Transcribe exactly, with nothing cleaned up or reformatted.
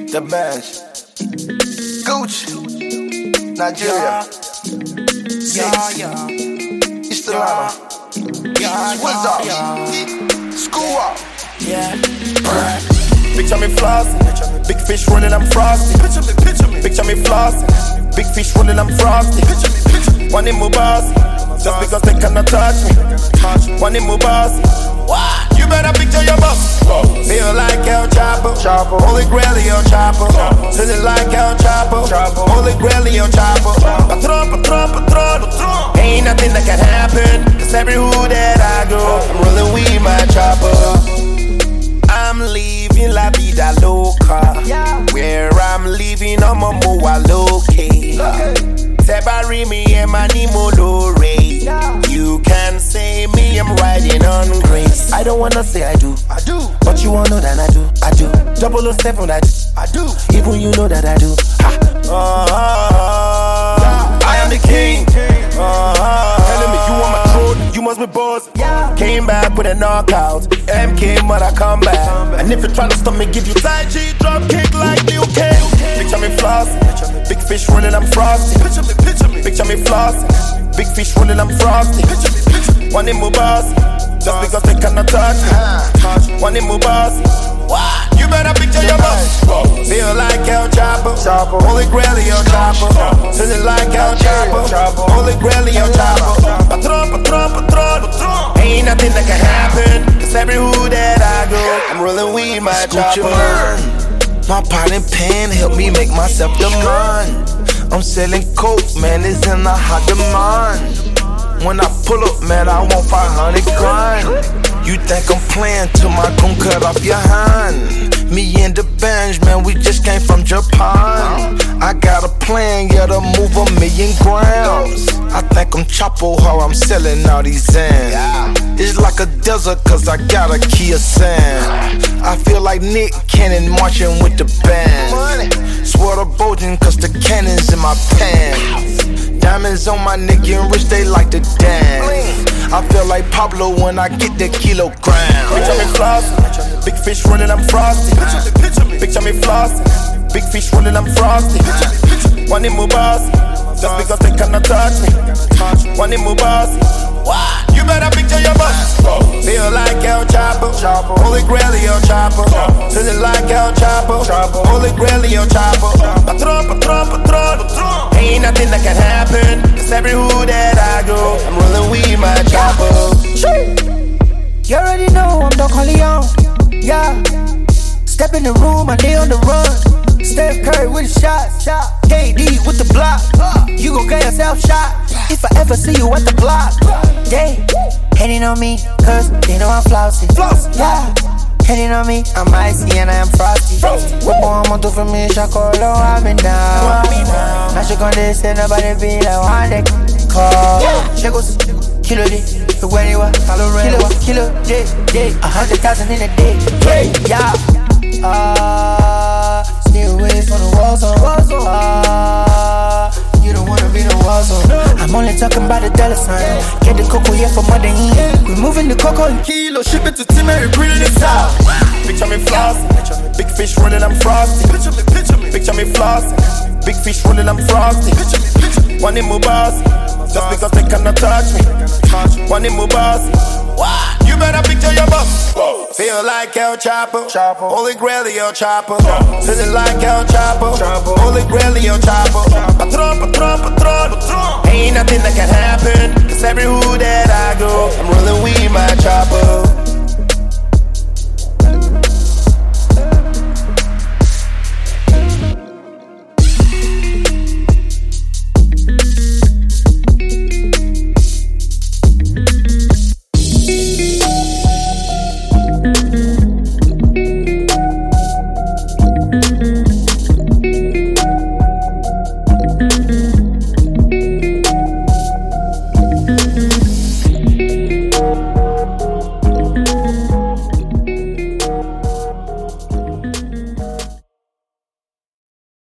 The bench. Gucci. Nigeria. Yeah, yeah. East Atlanta. Yeah, Wizards. yeah. School up. Yeah. Picture me flossing, big fish running, I'm frosty. Picture me, picture me. Picture me flossing, big fish running, I'm frosty. Picture me, picture me. One in my boss, just because they cannot touch me. One in my boss, you better picture your boss. Feel like El Chapo, Chapo. Holy Grail El Chapo, feeling like El Chapo, Chapo. Holy Grail El Chapo. Patron, patron, patron, ain't nothing that can happen. Cause every hood that I go, I'm rolling with my chopper. I'm living la vida loca. Yeah. Where I'm living, I'm a moa loke. Tebari me and mani molore. Yeah. You can say me, I'm riding on grace. I don't wanna say I do, I do. but you all know that I do, I do. Double O seven, I do, I do. even you know that I do. Ha. Uh, I am the king. Uh, telling me you want my throat, you must be boss. Yeah. Came back with a knockout. M K, mother, come back. And if you tryna stop me, give you tight G, drop kick like Liu Kang. Picture me flossing, big fish running, I'm frosty. Picture me, picture me. Picture me flossing, big fish running, I'm frosty. Picture me, picture me. One in my boss, just because they cannot touch me. One in my boss, you better picture your boss. Feel like El Chapo, Chapo. Holy Grail El Chapo, feeling like El Chapo, Chapo. Holy Grail El Chapo. Patron, patron, patron, ain't nothing that can happen. Cause every hood that I go, I'm rolling with my Gucci chopper. man, my pot and pan help me make myself the man. I'm selling coke, man, it's in a hot demand. When I pull up, man, I want five hundred grand. You think I'm playing till my gun cut off your hand? Me and the bench, man, we just came from Japan. I got a plan, yeah, to move a million grams. I think I'm Chapo, how I'm selling all these Zans. It's like a desert, cause I got a Kia Sand. I feel like Nick Cannon marching with the band. Swear to Bojan, cause the cannon's in my pants. Diamonds on my neck and wrist, they like to dance. I feel like Pablo when I get the kilogram. Picture me flossing, big fish running, I'm frosty. Picture me, picture me. Picture me flossing, big fish running, I'm frosty. One in my boss, just because they cannot touch me. One in my boss, you better picture your boss. Feel like El Chapo, Chapo. Holy Grail El Chapo, feeling like El Chapo, Chapo. Holy Grail El Chapo. Patron, patron, patron, ain't nothing that can happen. Cause every hood that I go, I'm rolling with my chopper. You already know I'm Don Corleone. Yeah. Step in the room, I lay on the run. Steph Curry with a shot. K D with the block. You gon' get yourself shot if I ever see you at the block. They hating on me, cause they know I'm flossy. Yeah. Hating on me, I'm icy and I'm frosty. What more I'm do for me, Shakolo, I've been down. Now she gon' listen, nobody be like one day. Call. She goes, kilo day, where you are, kilo, kilo day, day, a hundred thousand in a day. Yeah. Uh, stay away from the war zone. Uh, you don't wanna be the war zone. I'm only talking about the dollar sign. Get the cocoa here from Medellin. We moving the cocoa in kilo, ship it to Timmy, bring it south. Picture me flossing, big fish running, I'm frosty. Picture me, picture me. Picture me flossing, big fish running, I'm frosty. Picture me, picture me. One in my boss, just because they cannot touch me. One in my boss, you better picture your boss. Feel like El Chapo, Chapo. Holy Grail El Chapo, feeling like El Chapo, Chapo. Holy Grail El Chapo. Patron, patron, patron, ain't nothing that can happen. Cause every hood that I go, I'm rolling with my chopper.